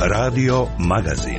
Radio Magazin.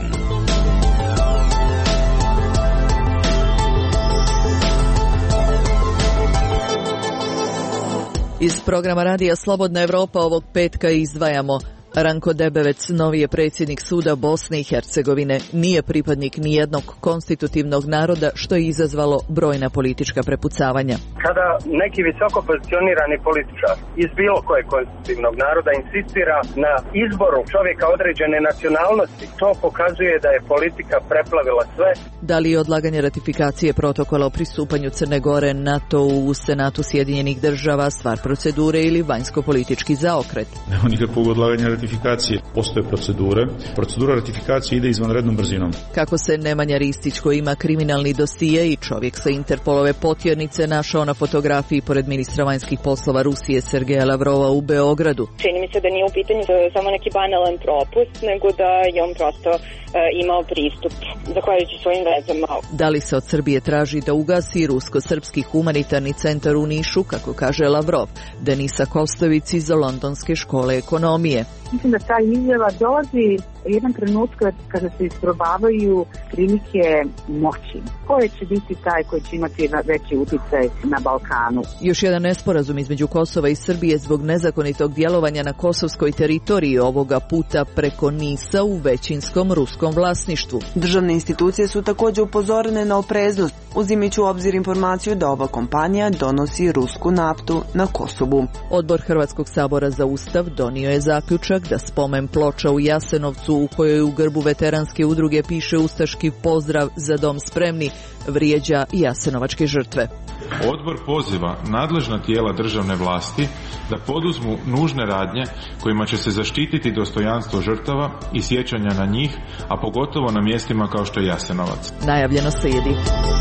Iz programa Radija Slobodna Evropa ovog petka izdvajamo: Ranko Debevec, novi je predsjednik suda Bosne i Hercegovine, nije pripadnik nijednog konstitutivnog naroda, što je izazvalo brojna politička prepucavanja. Kada neki visoko pozicionirani političar iz bilo kojeg konstitutivnog naroda insistira na izboru čovjeka određene nacionalnosti, to pokazuje da je politika preplavila sve. Da li je odlaganje ratifikacije protokola o pristupanju Crne Gore NATO u Senatu Sjedinjenih Država stvar procedure ili vanjsko-politički zaokret? Nema nikakvog odlaganja ratifikacije. Postoje procedure. Procedura ratifikacije ide izvanrednom brzinom. Kako se Nemanja Ristić, koji ima kriminalni dosije i čovjek sa Interpolove potjernice, našao na fotografiji pored ministra vanjskih poslova Rusije Sergeja Lavrova u Beogradu. Čini mi se da nije u pitanju samo neki banalan propust, nego da je on prosto imao pristup zahvaljujući svojim vezama. Da li se od Srbije traži da ugasi rusko-srpski humanitarni centar u Nišu, kako kaže Lavrov? Denisa Kostović iz Londonske škole ekonomije. Mislim da ta izjava dolazi jedan trenutak kada se isprobavaju prilike moći. Ko će biti taj koji će imati veći utjecaj na Balkanu? Još jedan nesporazum između Kosova i Srbije zbog nezakonitog djelovanja na kosovskoj teritoriji, ovoga puta preko Nisa u većinskom ruskom vlasništvu. Državne institucije su također upozorene na opreznost, uzimajući u obzir informaciju da ova kompanija donosi rusku naftu na Kosovu. Odbor Hrvatskog sabora za Ustav donio je zaključak da spomen ploča u Jasenovcu, u kojoj u grbu veteranske udruge piše ustaški pozdrav "Za dom spremni", vrijeđa jasenovačke žrtve. Odbor poziva nadležna tijela državne vlasti da poduzmu nužne radnje kojima će se zaštititi dostojanstvo žrtava i sjećanja na njih, a pogotovo na mjestima kao što je Jasenovac. Najavljeno slijedi.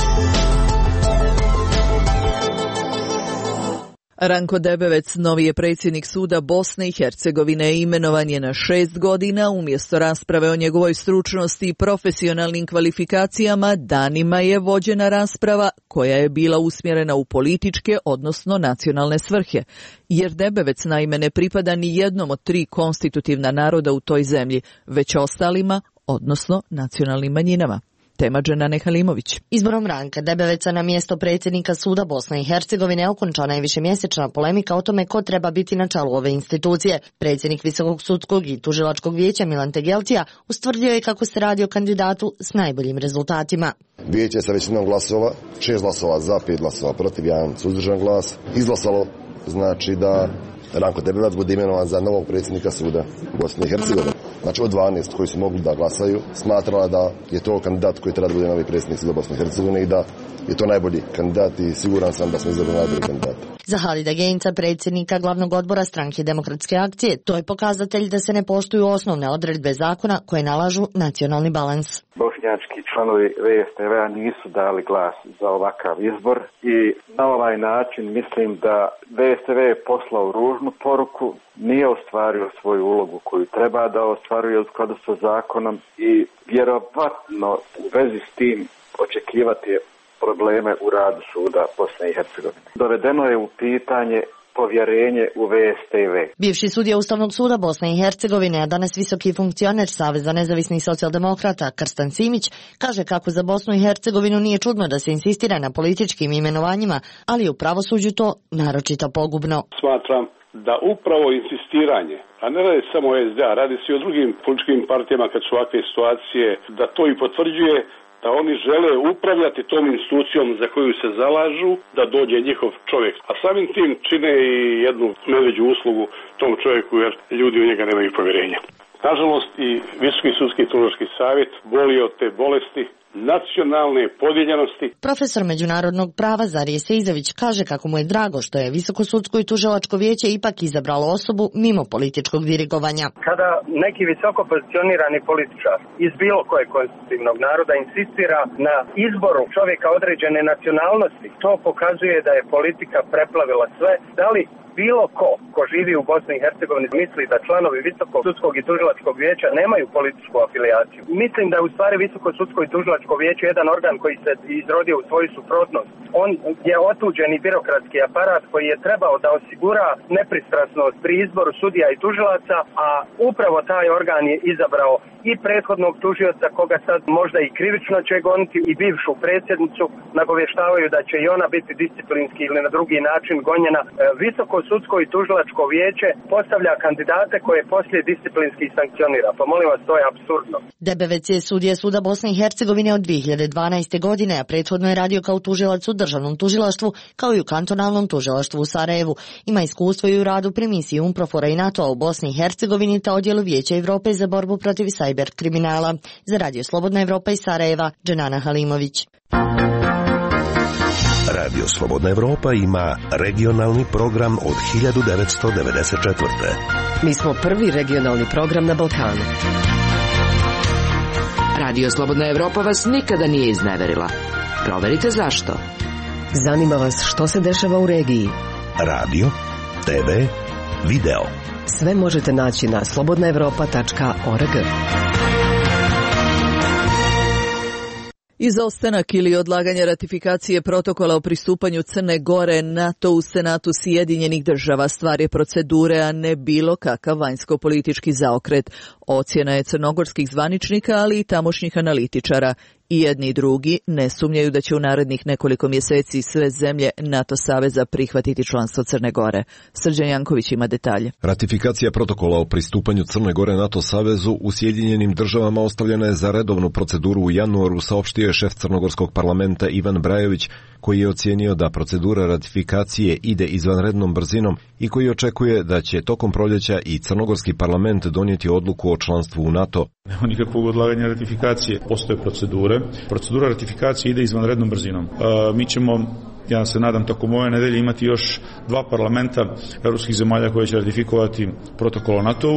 Ranko Debevec, novi je predsjednik suda Bosne i Hercegovine, imenovan je na 6 godina. Umjesto rasprave o njegovoj stručnosti i profesionalnim kvalifikacijama, danima je vođena rasprava koja je bila usmjerena u političke, odnosno nacionalne svrhe. Jer Debevec naime ne pripada ni jednom od 3 konstitutivna naroda u toj zemlji, već ostalima, odnosno nacionalnim manjinama. Tema Dženane Halimović. Izborom Ranka Debeveca na mjesto predsjednika suda Bosne i Hercegovine okončana je višemjesečna polemika o tome ko treba biti na čelu ove institucije. Predsjednik Visokog sudskog i tužilačkog vijeća Milan Tegeltija ustvrdio je kako se radi o kandidatu s najboljim rezultatima. Vijeće sa većinom glasova, 6 glasova za, 5 glasova protiv, 1 suzdržan glas, izglasalo znači da Ranko Debevac bude imenovan za novog predsjednika suda Bosne i Hercegovine. Znači od 12 koji su mogli da glasaju, smatrala da je to kandidat koji treba da bude novi predsjednik suda Bosne i Hercegovine i da je to najbolji kandidat i siguran sam da smo izabrali najbolji kandidat. Za Halida Genca, predsjednika glavnog odbora Stranke demokratske akcije, to je pokazatelj da se ne poštuju osnovne odredbe zakona koje nalažu nacionalni balans. Bošnjački članovi VSTV-a nisu dali glas za ovakav izbor i na ovaj način mislim da VSTV je poslao ružnu poruku, nije ostvario svoju ulogu koju treba da ostvaruje u skladu sa zakonom i vjerovatno u vezi s tim očekivati probleme u radu suda Bosne i Hercegovine. Dovedeno je u pitanje povjerenje u VSTV. Bivši sudija Ustavnog suda Bosne i Hercegovine, a danas visoki funkcioner Saveza nezavisnih socijaldemokrata Krstan Simić, kaže kako za Bosnu i Hercegovinu nije čudno da se insistira na političkim imenovanjima, ali u pravosuđu to naročito pogubno. Smatram da upravo insistiranje, a ne radi samo o SDA, radi se i o drugim političkim partijama kad su ovakve situacije, da to i potvrđuje da oni žele upravljati tom institucijom za koju se zalažu, da dođe njihov čovjek. A samim tim čine i jednu medveđu uslugu tom čovjeku jer ljudi u njega nemaju povjerenja. Nažalost i Visoki sudski tužilački savjet boli od te bolesti nacionalne podijeljenosti. Profesor međunarodnog prava Zarije Seizović kaže kako mu je drago što je Visoko sudsko i tužilačko vijeće ipak izabralo osobu mimo političkog dirigovanja. Kada neki visoko pozicionirani političar iz bilo kojeg konstitutivnog naroda insistira na izboru čovjeka određene nacionalnosti, to pokazuje da je politika preplavila sve. Da li bilo ko živi u Bosni i Hercegovini misli da članovi Visokog sudskog i tužilačkog vijeća nemaju političku afilijaciju? Mislim da je u stvari Visoko sudsko i tužilačko vijeće jedan organ koji se izrodio u svoju suprotnost. On je otuđeni birokratski aparat koji je trebao da osigura nepristrasnost pri izboru sudija i tužilaca, a upravo taj organ je izabrao i prethodnog tužioca koga sad možda i krivično će goniti i bivšu predsjednicu, nagovještavaju da će i ona biti disciplinski ili na drugi način gonjena. Visoko sudsko i tužilačko vijeće postavlja kandidate koje poslije disciplinski sankcionira. Pa molim vas, to je apsurdno. Debevec je sudija Suda Bosne i Hercegovine od 2012. godine, a prethodno je radio kao tužilac u državnom tužilaštvu kao i u kantonalnom tužilaštvu u Sarajevu. Ima iskustvo i u radu pri misiji UNPROFOR-a i NATO-a u Bosni i Hercegovini te odjelu Vijeća Evrope za borbu protiv sajber kriminala. Za Radio Slobodna Evropa iz Sarajeva, Dženana Halimović. Radio Slobodna Evropa ima regionalni program od 1994. Mi smo prvi regionalni program na Balkanu. Radio Slobodna Evropa vas nikada nije izneverila. Proverite zašto. Zanima vas što se dešava u regiji. Radio, TV, video. Sve možete naći na slobodnaevropa.org. Izostanak ili odlaganje ratifikacije protokola o pristupanju Crne Gore NATO u Senatu Sjedinjenih država stvar je procedure, a ne bilo kakav vanjsko-politički zaokret. Ocjena je crnogorskih zvaničnika, ali i tamošnjih analitičara. I jedni i drugi ne sumnjaju da će u narednih nekoliko mjeseci sve zemlje NATO saveza prihvatiti članstvo Crne Gore. Srđan Janković ima detalje. Ratifikacija protokola o pristupanju Crne Gore NATO savezu u Sjedinjenim državama ostavljena je za redovnu proceduru u januaru, saopštio je šef crnogorskog parlamenta Ivan Brajović, koji je ocijenio da procedura ratifikacije ide izvanrednom brzinom i koji očekuje da će tokom proljeća i crnogorski parlament donijeti odluku o članstvu u NATO. Nema nikakvog odlaganja ratifikacije, postoje procedure. Procedura ratifikacije ide izvanrednom brzinom. Mi ćemo, ja se nadam, tokom ove nedelje imati još 2 parlamenta europskih zemalja koje će ratifikovati protokol o NATO-u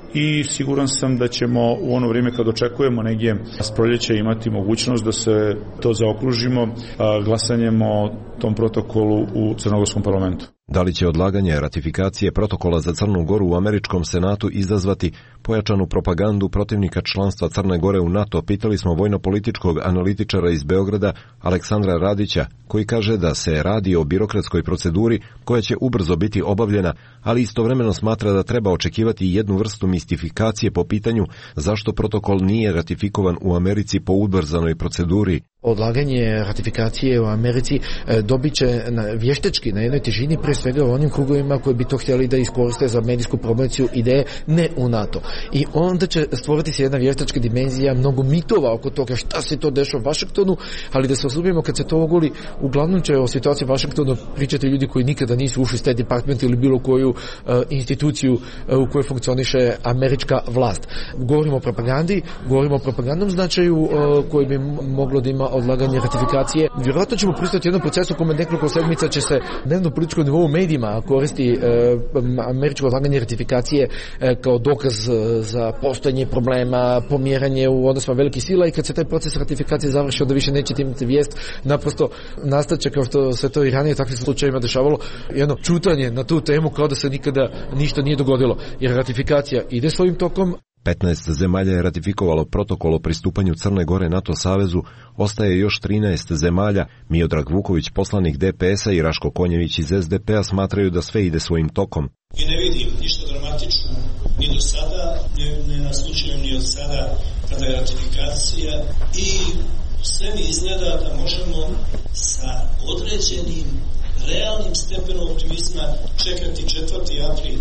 i siguran sam da ćemo u ono vrijeme kad očekujemo negdje s proljeća imati mogućnost da se to zaokružimo glasanjem o tom protokolu u crnogorskom parlamentu. Da li će odlaganje ratifikacije protokola za Crnu Goru u američkom senatu izazvati pojačanu propagandu protivnika članstva Crne Gore u NATO, pitali smo vojno-političkog analitičara iz Beograda Aleksandra Radića, koji kaže da se radi o birokratskoj proceduri koja će ubrzo biti obavljena, ali istovremeno smatra da treba očekivati jednu vrstu mistifikacije po pitanju zašto protokol nije ratifikovan u Americi po ubrzanoj proceduri. Odlaganje ratifikacije u Americi dobit će vještečki na jednoj težini, pre svega u onim krugovima koji bi to htjeli da iskoriste za medijsku promociju ideje, ne u NATO. I onda će stvoriti se jedna vještačka dimenzija, mnogo mitova oko toga šta se to dešava u Vašingtonu, ali da se osubimo kad se to ogoli, uglavnom će o situaciji u Vašingtonu pričati ljudi koji nikada nisu ušli u State Department ili bilo koju instituciju u kojoj funkcioniše američka vlast. Govorimo o propagandi, govorimo o propagandnom značaju koji bi moglo da ima odlaganje ratifikacije. Vjerojatno ćemo pristati jednom procesu kome nekoliko sedmica će se dnevno političkom nivou u medijima koristi američko odlaganje ratifikacije kao dokaz za postojanje problema, pomjeranje u odnosima velikih sila, i kad se taj proces ratifikacije završi, onda više nećete imati vijest, naprosto nastaće, kao što se to i ranije u takvim slučajevima dešavalo, jedno čutanje na tu temu kao da se nikada ništa nije dogodilo, jer ratifikacija ide svojim tokom. 15 zemalja je ratifikovalo protokol o pristupanju Crne Gore NATO savezu, ostaje još 13 zemalja. Miodrag Vuković, poslanik DPS-a, i Raško Konjević iz SDP-a smatraju da sve ide svojim tokom. I ne vidim ništa dramatično ni do sada, ne naslučujem ni od sada kada je ratifikacija, i sve mi izgleda da možemo sa određenim realnim stepenom optimizma čekati 4. april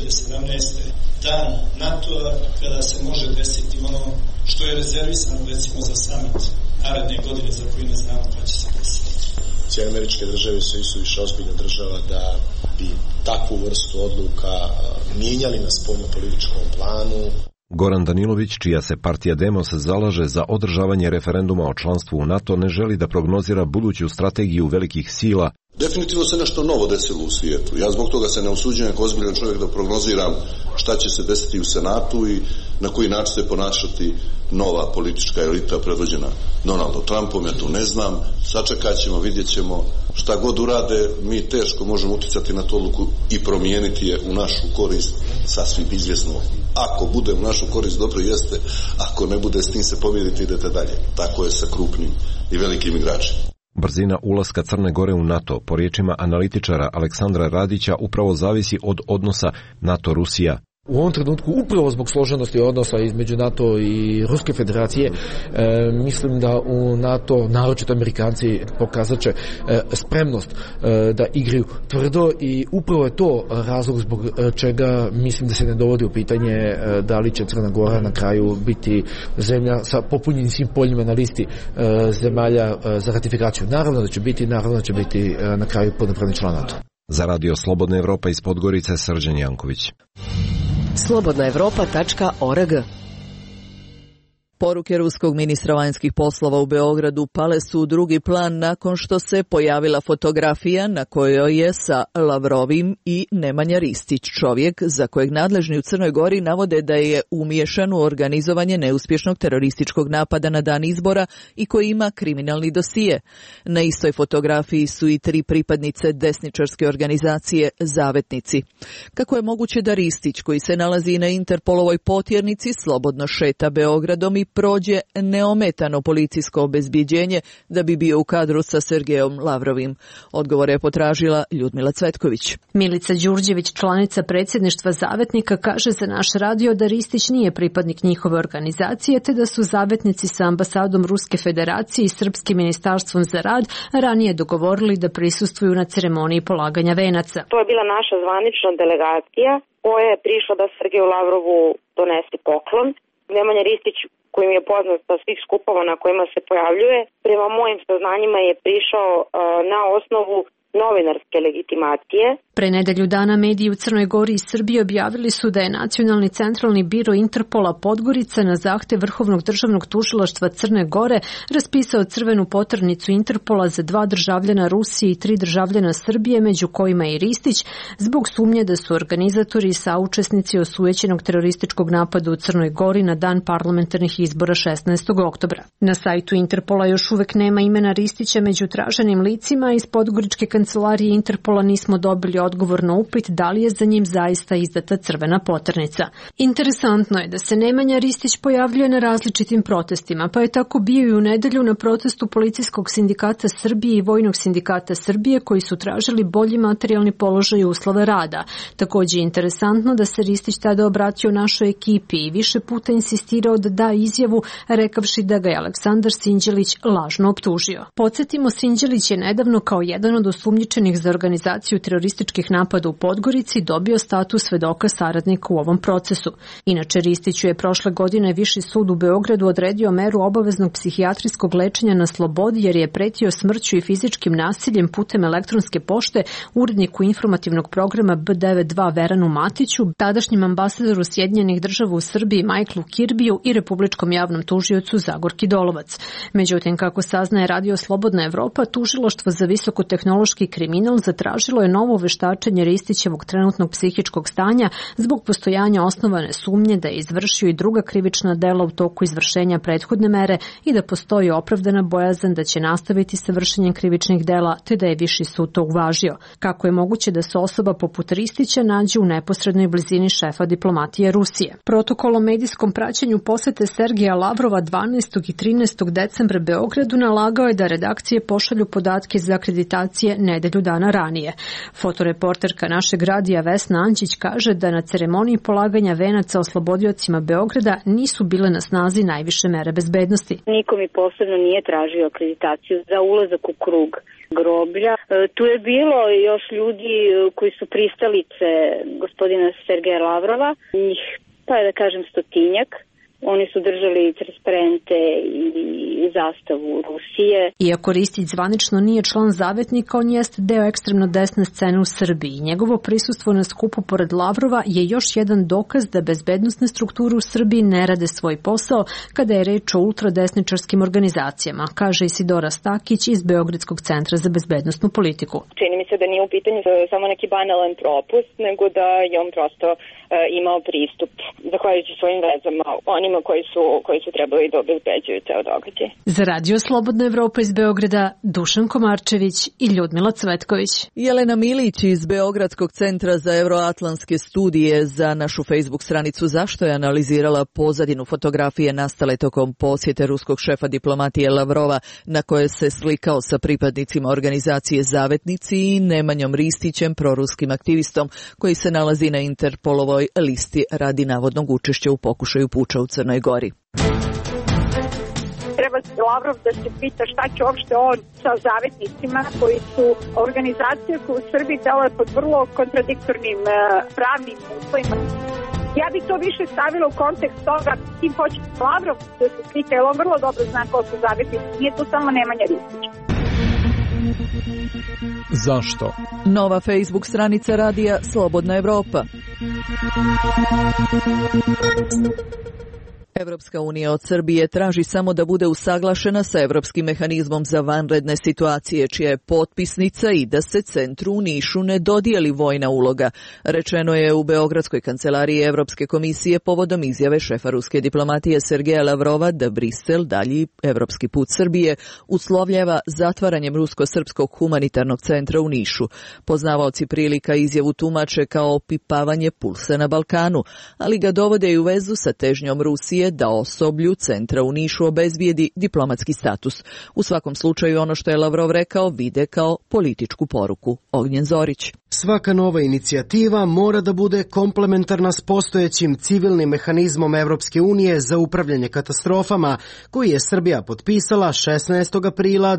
2017. dan NATO-a, kada se može desiti ono što je rezervisano recimo za summit naredne godine za koji ne znamo kada će se desiti. Sjedinjene Američke Države su isuviše ozbiljna država da bi takvu vrstu odluka mijenjali na spoljnopolitičkom planu. Goran Danilović, čija se partija Demos zalaže za održavanje referenduma o članstvu u NATO, ne želi da prognozira buduću strategiju velikih sila. Definitivno se nešto novo desilo u svijetu. Ja zbog toga se ne usuđujem kao ozbiljan čovjek da prognoziram šta će se desiti u Senatu i na koji način se ponašati nova politička elita predvođena Donaldom Trumpom. Ja to ne znam. Sačekat ćemo, vidjet ćemo. Šta god urade, mi teško možemo utjecati na tu odluku i promijeniti je u našu korist, sasvim izvjesno. Ako bude u našu korist, dobro jeste. Ako ne bude, s tim se pomiriti, idete dalje. Tako je sa krupnim i velikim igračima. Brzina ulaska Crne Gore u NATO, po riječima analitičara Aleksandra Radića, upravo zavisi od odnosa NATO-Rusija. U ovom trenutku, upravo zbog složenosti odnosa između NATO i Ruske federacije, mislim da u NATO, naročito Amerikanci, pokazat će spremnost da igraju tvrdo i upravo je to razlog zbog čega mislim da se ne dovodi u pitanje da li će Crna Gora na kraju biti zemlja sa popunjenim svim poljima na listi zemalja za ratifikaciju. Naravno da će biti na kraju punopravni član NATO. Za Radio Slobodna Evropa iz Podgorice, Srđan Janković. slobodnaevropa.org. Poruke ruskog ministra vanjskih poslova u Beogradu pale su u drugi plan nakon što se pojavila fotografija na kojoj je sa Lavrovim i Nemanja Ristić, čovjek za kojeg nadležni u Crnoj Gori navode da je umiješan u organizovanje neuspješnog terorističkog napada na dan izbora i koji ima kriminalni dosije. Na istoj fotografiji su i 3 pripadnice desničarske organizacije Zavetnici. Kako je moguće da Ristić, koji se nalazi na Interpolovoj potjernici, slobodno šeta Beogradom i prođe neometano policijsko obezbjeđenje da bi bio u kadru sa Sergejom Lavrovim? Odgovor je potražila Ljudmila Cvetković. Milica Đurđević, članica predsjedništva Zavetnika, kaže za naš radio da Ristić nije pripadnik njihove organizacije, te da su Zavetnici sa ambasadom Ruske federacije i Srpskim ministarstvom za rad ranije dogovorili da prisustvuju na ceremoniji polaganja venaca. To je bila naša zvanična delegacija koja je prišla da Sergeju Lavrovu donese poklon. Nemanja Ristić, kojim je poznat sa svih skupova na kojima se pojavljuje, prema mojim saznanjima je prišao na osnovu novinarske legitimacije. Pre nedelju dana mediji u Crnoj Gori i Srbiji objavili su da je Nacionalni centralni biro Interpola Podgorica na zahtev Vrhovnog državnog tužilaštva Crne Gore raspisao crvenu poternicu Interpola za 2 državljana Rusije i 3 državljana Srbije, među kojima i Ristić, zbog sumnje da su organizatori i saučesnici osujećenog terorističkog napada u Crnoj Gori na dan parlamentarnih izbora 16. oktobra. Na sajtu Interpola još uvek nema imena Ristića među traženim licima, iz podgoričke kancelarije Interpola nismo dobili odgovor na upit da li je za njim zaista izdata crvena poternica. Interesantno je da se Nemanja Ristić pojavljuje na različitim protestima, pa je tako bio i u nedelju na protestu Policijskog sindikata Srbije i Vojnog sindikata Srbije, koji su tražili bolji materijalni položaj i uslove rada. Također je interesantno da se Ristić tada obratio našoj ekipi i više puta insistirao da da izjavu, rekavši da ga je Aleksandar Sinđelić lažno optužio. Podsjetimo, Sinđelić je nedavno kao jedan od osumnjičenih za organizaciju terorističkih napada u Podgorici dobio status svedoka saradnika u ovom procesu. Inače, Ristiću je prošle godine Viši sud u Beogradu odredio meru obaveznog psihijatrijskog lečenja na slobodi jer je pretio smrću i fizičkim nasiljem putem elektronske pošte uredniku informativnog programa B92 Veranu Matiću, tadašnjem ambasadoru Sjedinjenih Država u Srbiji Michaelu Kirbiju i republičkom javnom tužiocu Zagorki Dolovac. Međutim, kako saznaje Radio Slobodna Evropa, tužilaštvo za visokotehnološki kriminal zatražilo je novo veštačenje Ristićevog trenutnog psihičkog stanja zbog postojanja osnovane sumnje da je izvršio i druga krivična dela u toku izvršenja prethodne mere i da postoji opravdana bojazan da će nastaviti sa vršenjem krivičnih dela, te da je Viši sud to uvažio. Kako je moguće da se osoba poput Ristića nađe u neposrednoj blizini šefa diplomatije Rusije? Protokol o medijskom praćenju posete Sergeja Lavrova 12. i 13. decembra Beogradu nalagao je da redakcije pošalju podatke za akreditacije nedelju dana ranije. Fotoreporterka našeg radija Vesna Anđić kaže da na ceremoniji polaganja venaca oslobodiocima Beograda nisu bile na snazi najviše mere bezbednosti. Niko mi posebno nije tražio akreditaciju za ulazak u krug groblja. Tu je bilo još ljudi koji su pristalice gospodina Sergeja Lavrova, njih, pa da kažem, 100-tinjak. Oni su držali transparente i zastavu Rusije. Iako Ristić zvanično nije član Zavetnika, on jest deo ekstremno desne scene u Srbiji. Njegovo prisustvo na skupu pored Lavrova je još jedan dokaz da bezbednosne strukture u Srbiji ne rade svoj posao kada je reč o ultradesničarskim organizacijama, kaže Isidora Stakić iz Beogradskog centra za bezbednosnu politiku. Čini mi se da nije u pitanju samo neki banalan propust, nego da je on prosto imao pristup, zahvaljujući svojim vezama, onima koji su trebali da obezbeđuju ceo događaj. Za Radio Slobodna Evropa iz Beograda, Dušan Komarčević i Ljudmila Cvetković. Jelena Milić iz Beogradskog centra za euroatlantske studije za našu Facebook stranicu Zašto je analizirala pozadinu fotografije nastale tokom posjete ruskog šefa diplomatije Lavrova, na koje se slikao sa pripadnicima organizacije Zavetnici i Nemanjom Ristićem, proruskim aktivistom koji se nalazi na Interpolovoj toj listi radi navodnog učešća u pokušaju puča u Crnoj Gori. Treba Lavrov da se pita šta će uopšte on sa zavetnicima koji su organizacije koje u Srbiji deluje pod vrlo kontradiktornim pravnim uslovima. Ja bih to više stavila u kontekst toga kim hoće Lavrov da se slika, jer on vrlo dobro zna ko su zavetnici. Nije to samo Nemanja Ristić. Zašto? Nova Facebook stranica radija Slobodna Evropa. Evropska unija od Srbije traži samo da bude usaglašena sa Evropskim mehanizmom za vanredne situacije, čija je potpisnica i da se centru u Nišu ne dodijeli vojna uloga. Rečeno je u Beogradskoj kancelariji Evropske komisije povodom izjave šefa ruske diplomatije Sergeja Lavrova da Brisel dalji evropski put Srbije uslovljava zatvaranjem rusko-srpskog humanitarnog centra u Nišu. Poznavaoci prilika izjavu tumače kao opipavanje pulsa na Balkanu, ali ga dovode i u vezu sa težnjom Rusije da osoblju centra u Nišu obezbijedi diplomatski status. U svakom slučaju ono što je Lavrov rekao vide kao političku poruku. Ognjen Zorić. Svaka nova inicijativa mora da bude komplementarna s postojećim civilnim mehanizmom Evropske unije za upravljanje katastrofama, koji je Srbija potpisala 16. aprila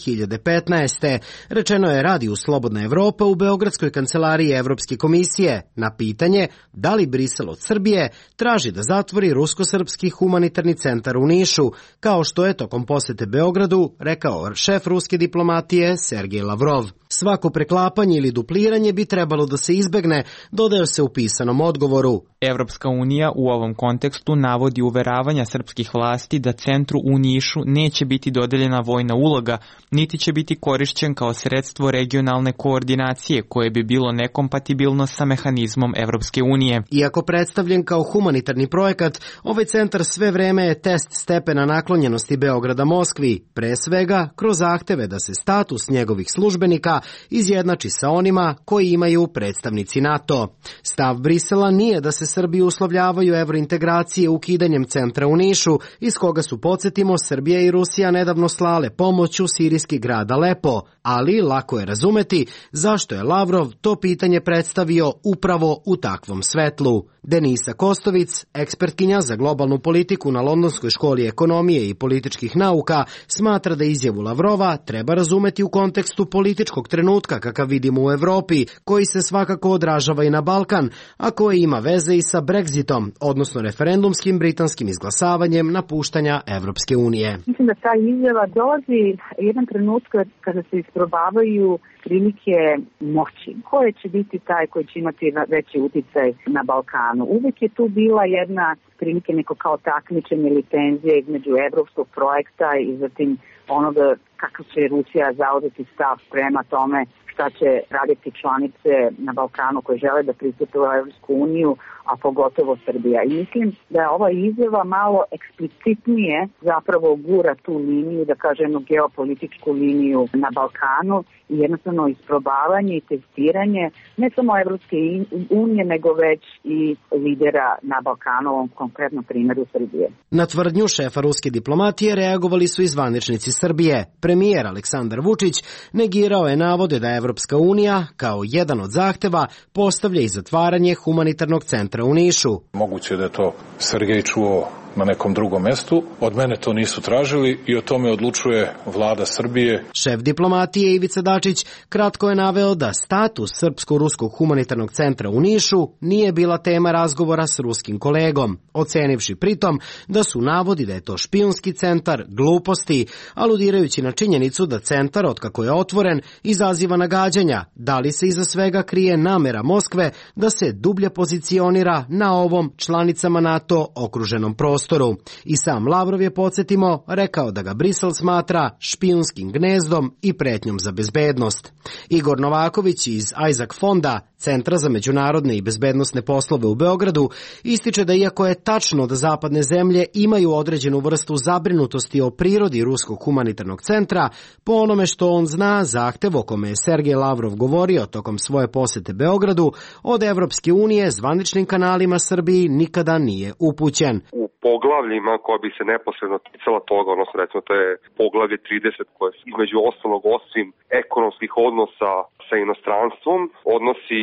2015. Rečeno je radiju Slobodna Evropa u Beogradskoj kancelariji Evropske komisije na pitanje da li Brisel od Srbije traži da zatvori rusko-srpski humanitarni centar u Nišu, kao što je tokom posete Beogradu rekao šef ruske diplomatije Sergej Lavrov. Svako preklapanje ili dupliranje bi trebalo da se izbegne, dodaje se u pisanom odgovoru. Evropska unija u ovom kontekstu navodi uveravanja srpskih vlasti da centru u Nišu neće biti dodeljena vojna uloga, niti će biti korišćen kao sredstvo regionalne koordinacije koje bi bilo nekompatibilno sa mehanizmom Evropske unije. Iako predstavljen kao humanitarni projekat, ovaj centar sve vreme je test stepena naklonjenosti Beograda Moskvi, pre svega kroz zahteve da se status njegovih službenika izjednači sa onima koji imaju predstavnici NATO. Stav Brisela nije da se Srbiji uslovljavaju evrointegracije ukidanjem centra u Nišu, iz koga su, podsjetimo, Srbija i Rusija nedavno slale pomoć u sirijski grad Alepo, ali lako je razumeti zašto je Lavrov to pitanje predstavio upravo u takvom svetlu. Denisa Kostovic, ekspertkinja za globalnu politiku na Londonskoj školi ekonomije i političkih nauka, smatra da izjavu Lavrova treba razumeti u kontekstu političkog trenutka kakav vidimo u Evropi, koji se svakako odražava i na Balkan, a koji ima veze i sa Brexitom, odnosno referendumskim britanskim izglasavanjem napuštanja Evropske unije. Mislim da ta izjava dolazi jedan trenutak kada se isprobavaju prilike moći. Koje će biti taj koji će imati veći uticaj na Balkanu? Uvek je tu bila jedna prilike neko kao takmičenje ili tenzije između evropskog projekta i zatim onoga kako će Rusija zauzeti stav prema tome šta će raditi članice na Balkanu koje žele da pristupe u Evropsku uniju, a pogotovo Srbija. I mislim da je ova izjava malo eksplicitnije zapravo gura tu liniju, da kaže jednu geopolitičku liniju na Balkanu i jednostavno isprobavanje i testiranje ne samo Evropske unije, nego već i lidera na Balkanu, ovom konkretnom primjeru Srbije. Na tvrdnju šefa ruske diplomatije reagovali su i zvaničnici Srbije. Premijer Aleksandar Vučić negirao je navode da Evropska unija, kao jedan od zahteva, postavlja i zatvaranje humanitarnog centra u Nišu. Moguće da je to Sergej čuo na nekom drugom mestu. Od mene to nisu tražili i o tome odlučuje vlada Srbije. Šef diplomatije Ivica Dačić kratko je naveo da status Srpsko-ruskog humanitarnog centra u Nišu nije bila tema razgovora s ruskim kolegom, ocenivši pritom da su navodi da je to špijunski centar gluposti, aludirajući na činjenicu da centar, otkako je otvoren, izaziva nagađanja da li se iza svega krije namera Moskve da se dublje pozicionira na ovom članicama NATO okruženom prostoru. I sam Lavrov je, podsjetimo, rekao da ga Brisel smatra špijunskim gnezdom i pretnjom za bezbednost. Igor Novaković iz Isaac fonda, Centra za međunarodne i bezbednosne poslove u Beogradu, ističe da iako je tačno da zapadne zemlje imaju određenu vrstu zabrinutosti o prirodi ruskog humanitarnog centra, po onome što on zna, zahtev o kome je Sergej Lavrov govorio tokom svoje posete Beogradu, od Evropske unije zvaničnim kanalima Srbiji nikada nije upućen. U poglavljima koja bi se neposredno ticala toga, odnosno recimo to je poglavlje 30 koje između ostalog osim ekonomskih odnosa sa inostranstvom odnosi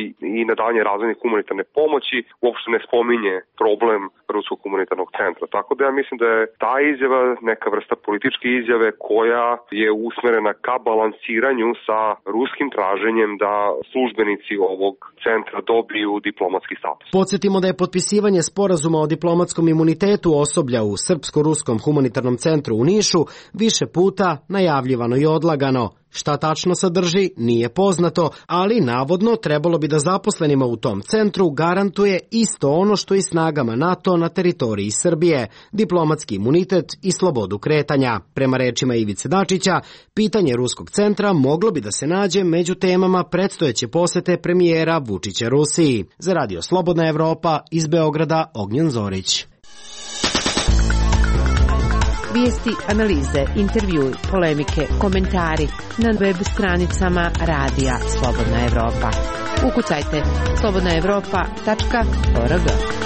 i na davanje razvojne humanitarne pomoći, uopšte ne spominje problem Ruskog humanitarnog centra. Tako da ja mislim da je ta izjava neka vrsta političke izjave koja je usmerena ka balansiranju sa ruskim traženjem da službenici ovog centra dobiju diplomatski status. Podsjetimo da je potpisivanje sporazuma o diplomatskom imunitetu osoblja u Srpsko-ruskom humanitarnom centru u Nišu više puta najavljivano i odlagano. Šta tačno sadrži, nije poznato, ali navodno trebalo bi da zaposlenima u tom centru garantuje isto ono što i snagama NATO na teritoriji Srbije, diplomatski imunitet i slobodu kretanja. Prema rečima Ivice Dačića, pitanje ruskog centra moglo bi da se nađe među temama predstojeće posete premijera Vučića Rusiji. Za Radio Slobodna Evropa, iz Beograda, Ognjen Zorić. Vijesti, analize, intervjui, polemike, komentari na web stranicama Radija Slobodna Evropa. Ukucajte slobodnaevropa.org.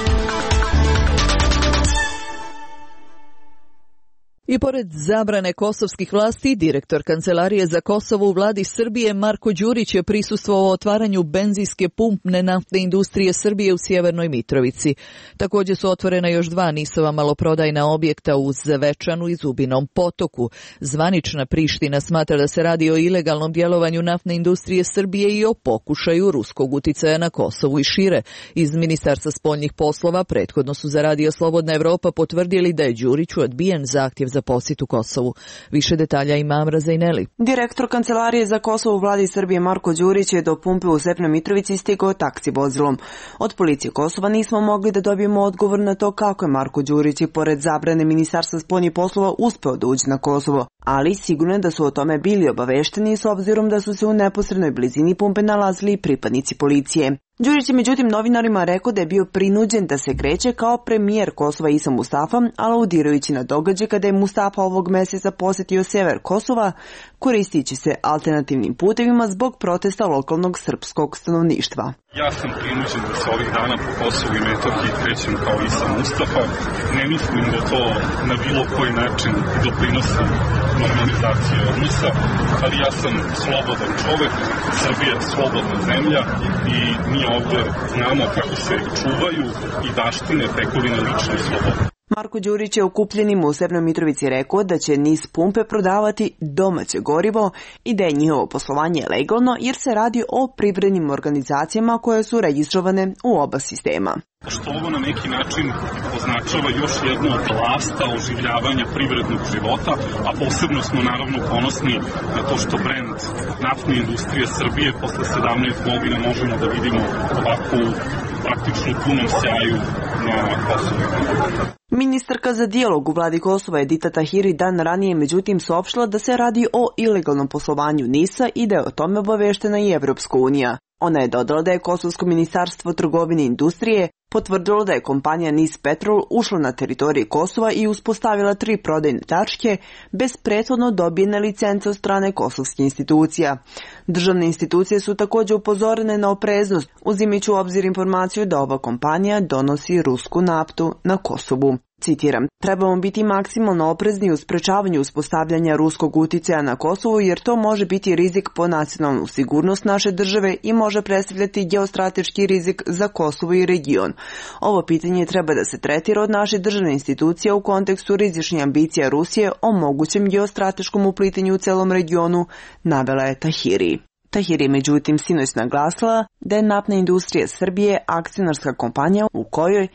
I pored zabrane kosovskih vlasti, direktor Kancelarije za Kosovo u vladi Srbije Marko Đurić je prisustvovao otvaranju benzinske pumpne naftne industrije Srbije u Sjevernoj Mitrovici. Također su otvorena još 2 NIS-ova maloprodajna objekta u Zvečanu i Zubinom Potoku. Zvanična Priština smatra da se radi o ilegalnom djelovanju naftne industrije Srbije i o pokušaju ruskog uticaja na Kosovu i šire. Iz Ministarstva spoljnih poslova prethodno su za Radio Slobodna Evropa potvrdili da je Đuriću odbijen zahtjev za posjet u Kosovu. Više detalja ima Amra Zajneli. Direktor Kancelarije za Kosovo u vladi Srbije Marko Đurić je do pumpe u Stepnoj Mitrovici stigao taksi vozilom. Od policije Kosova nismo mogli da dobijemo odgovor na to kako je Marko Đurić i pored zabrane Ministarstva spoljnih poslova uspeo da uđe na Kosovo, ali sigurno je da su o tome bili obavešteni s obzirom da su se u neposrednoj blizini pumpe nalazili pripadnici policije. Đurić je međutim novinarima rekao da je bio prinuđen da se kreće kao premijer Kosova Isa Mustafa, aludirajući na događaj kada je Mustafa ovog mjeseca posjetio sever Kosova, koristići se alternativnim putevima zbog protesta lokalnog srpskog stanovništva. Ja sam prinuđen da se ovih dana po Kosovu i Metohiji krećem kao Isa Mustafa. Ne mislim da to na bilo koji način doprinosi normalizaciji odnosa, ali ja sam slobodan čovek, Srbija je slobodna zemlja i mi ovdje znamo kako se čuvaju i baštine tekovine lične slobode. Marko Đurić je okupljenima u Stepnoj Mitrovici rekao da će NIS pumpe prodavati domaće gorivo i da je njihovo poslovanje legalno jer se radi o privrednim organizacijama koje su registrovane u oba sistema. Što ovo na neki način označava još jedno od lasta oživljavanja privrednog života, a posebno smo naravno ponosni na to što brend naftne industrije Srbije posle 17 godina možemo da vidimo ovako u praktično punom sjaju na Kosovu. Ministarka za dijalog u vladi Kosova Edita Tahiri dan ranije međutim saopštila da se radi o ilegalnom poslovanju NIS-a i da je o tome obaveštena i Evropska unija. Ona je dodala da je Kosovsko ministarstvo trgovine i industrije potvrdilo da je kompanija NIS Petrol ušla na teritoriju Kosova i uspostavila 3 prodajne tačke bez prethodno dobijene licence od strane kosovskih institucija. Državne institucije su također upozorene na opreznost, uzimajući u obzir informaciju da ova kompanija donosi rusku naftu na Kosovu. Citiram, trebamo biti maksimalno oprezni u sprečavanju uspostavljanja ruskog uticaja na Kosovu jer to može biti rizik po nacionalnu sigurnost naše države i može predstavljati geostrateški rizik za Kosovo i region. Ovo pitanje treba da se tretira od naše državne institucije u kontekstu rizičnih ambicija Rusije o mogućem geostrateškom uplitanju u celom regionu, navela je Tahiri. Tahiri je međutim sinoć naglasila da je naftna industrija Srbije akcionarska kompanija u kojoj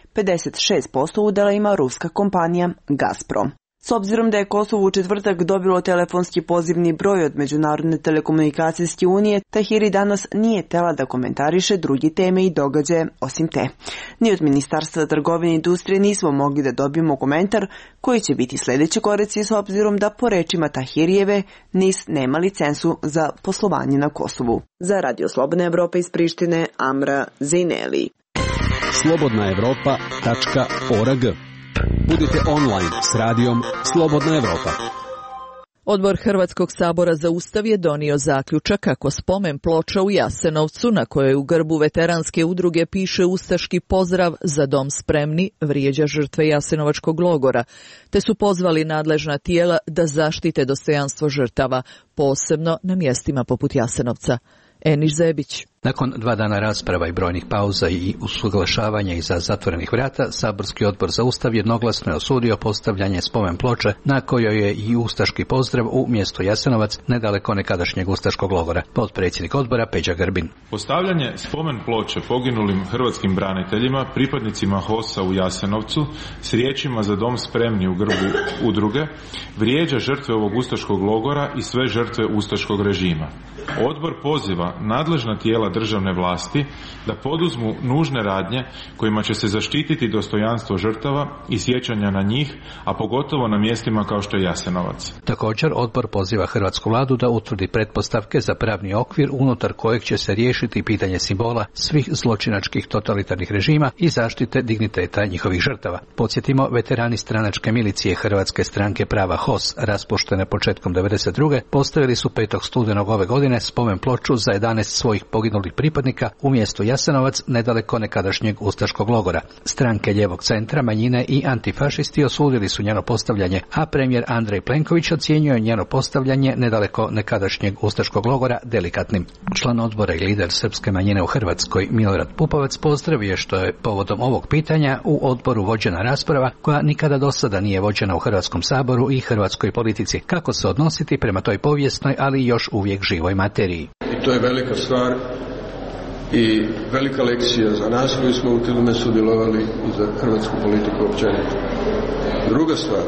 56% udjela ima ruska kompanija Gazprom. S obzirom da je Kosovo u četvrtak dobilo telefonski pozivni broj od Međunarodne telekomunikacijske unije, Tahiri danas nije htjela da komentariše druge teme i događaje osim te. Ni od Ministarstva trgovine i industrije nismo mogli da dobijemo komentar koji će biti sljedeći koraci s obzirom da po rečima Tahirijeve NIS nema licencu za poslovanje na Kosovu. Za Radio Slobodna Evropa iz Prištine, Amra Zajneli. slobodnaevropa.org. Budite online s radijom Slobodna Evropa. Odbor Hrvatskog sabora za Ustav je donio zaključak kako spomen ploča u Jasenovcu, na kojoj u grbu veteranske udruge piše ustaški pozdrav Za dom spremni, vrijeđa žrtve Jasenovačkog logora, te su pozvali nadležna tijela da zaštite dostojanstvo žrtava, posebno na mjestima poput Jasenovca. Enis Zebić. Nakon 2 dana rasprava i brojnih pauza i usuglašavanja iza zatvorenih vrata, Saborski odbor za Ustav jednoglasno je osudio postavljanje spomen ploče na kojoj je i ustaški pozdrav u mjestu Jasenovac, nedaleko nekadašnjeg ustaškog logora. Potpredsjednik odbora Peđa Grbin. Postavljanje spomen ploče poginulim hrvatskim braniteljima, pripadnicima HOS-a u Jasenovcu, s riječima "Za dom spremni" u grbu udruge, vrijeđa žrtve ovog ustaškog logora i sve žrtve ustaškog režima. Odbor poziva nadležna tijela državne vlasti da poduzmu nužne radnje kojima će se zaštititi dostojanstvo žrtava i sjećanja na njih, a pogotovo na mjestima kao što je Jasenovac. Također, odbor poziva hrvatsku vladu da utvrdi pretpostavke za pravni okvir unutar kojeg će se riješiti pitanje simbola svih zločinačkih totalitarnih režima i zaštite digniteta njihovih žrtava. Podsjetimo, veterani stranačke milicije Hrvatske stranke prava HOS, raspuštene početkom 1992. postavili su 5. studenog ove godine spomen ploču za 11 svojih poginulih pripadnika u mjestu Jasenovac, nedaleko nekadašnjeg ustaškog logora. Stranke ljevog centra, manjine i antifašisti osudili su njeno postavljanje, a premijer Andrej Plenković ocjenjuje je njeno postavljanje nedaleko nekadašnjeg ustaškog logora delikatnim. Član odbora i lider srpske manjine u Hrvatskoj Milorad Pupovac pozdravio što je povodom ovog pitanja u odboru vođena rasprava koja nikada do sada nije vođena u Hrvatskom saboru i hrvatskoj politici. Kako se odnositi prema toj povijesnoj, ali još uvijek živoj materiji. I to je velika stvar i velika lekcija za nas koji smo u tome sudjelovali i za hrvatsku politiku općenito. Druga stvar,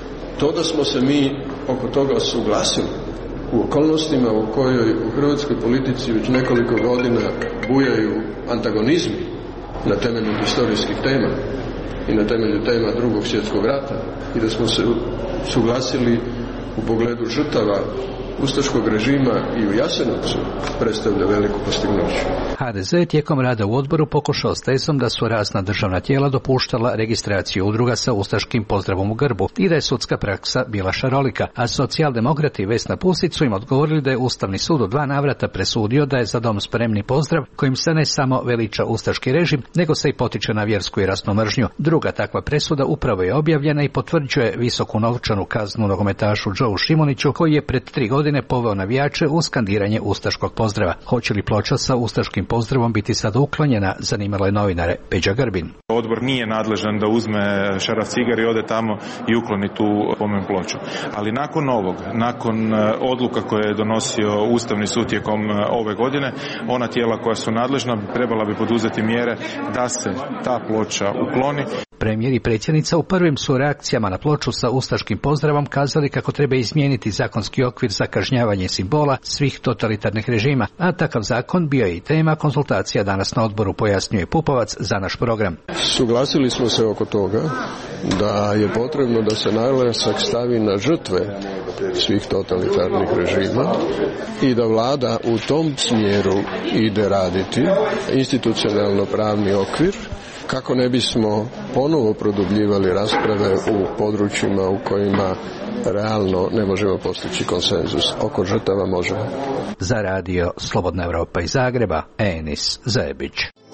to da smo se mi oko toga suglasili u okolnostima u kojoj u hrvatskoj politici već nekoliko godina bujaju antagonizmi na temelju historijskih tema i na temelju tema Drugog svjetskog rata i da smo se suglasili u pogledu žrtava ustaškog režima i u Jasenovcu predstavlja veliku postignuće. HDZ tijekom rada u odboru pokušao s tezom da su razna državna tijela dopuštala registraciju udruga sa ustaškim pozdravom u grbu i da je sudska praksa bila šarolika, a socijaldemokrati Vesna Pusić su im odgovorili da je Ustavni sud u 2 navrata presudio da je Za dom spremni pozdrav kojim se ne samo veliča ustaški režim, nego se i potiče na vjersku i rasnu mržnju. Druga takva presuda upravo je objavljena i potvrđuje visoku novčanu kaznu nogometašu Joeu Šimuniću, koji je pred 3 godine poveo navijače u skandiranje ustaškog pozdrava. Hoće li ploča sa ustaškim pozdravom biti sada uklonjena, zanimalo je novinare Peđa Grbin. Odbor nije nadležan da uzme šaraf cigare i ode tamo i ukloni tu spomen ploču. Ali nakon ovog, nakon odluka koje je donosio Ustavni sud tijekom ove godine, ona tijela koja su nadležna trebala bi poduzeti mjere da se ta ploča ukloni. Premijer i predsjednica u prvim su reakcijama na ploču sa ustaškim pozdravom kazali kako treba izmijeniti zakonski okvir za kažnjavanje simbola svih totalitarnih režima, a takav zakon bio je i tema konzultacija danas na odboru, pojasnjuje Pupovac za naš program. Suglasili smo se oko toga da je potrebno da se naglasak stavi na žrtve svih totalitarnih režima i da vlada u tom smjeru ide raditi institucionalno pravni okvir kako ne bismo ponovo produbljivali rasprave u područjima u kojima realno ne možemo postići konsenzus. Oko žrtava možemo. Za radio Slobodna Evropa iz Zagreba, Enis Zebić.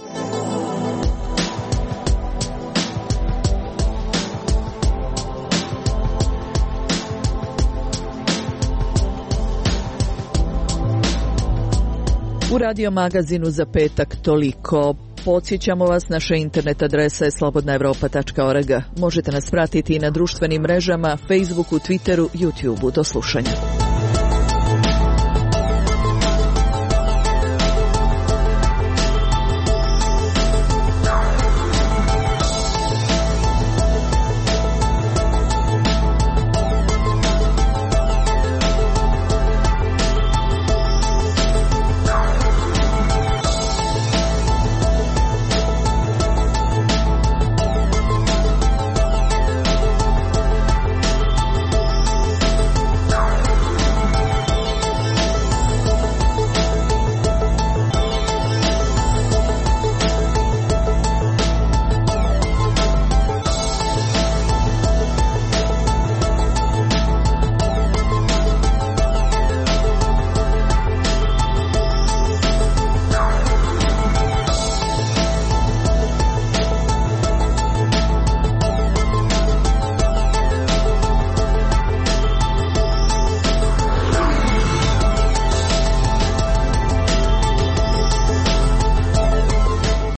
U radio magazinu za petak toliko. Podsjećamo vas, naša internet adresa je slobodnaevropa.org. Možete nas pratiti i na društvenim mrežama, Facebooku, Twitteru, YouTubeu. Do slušanja.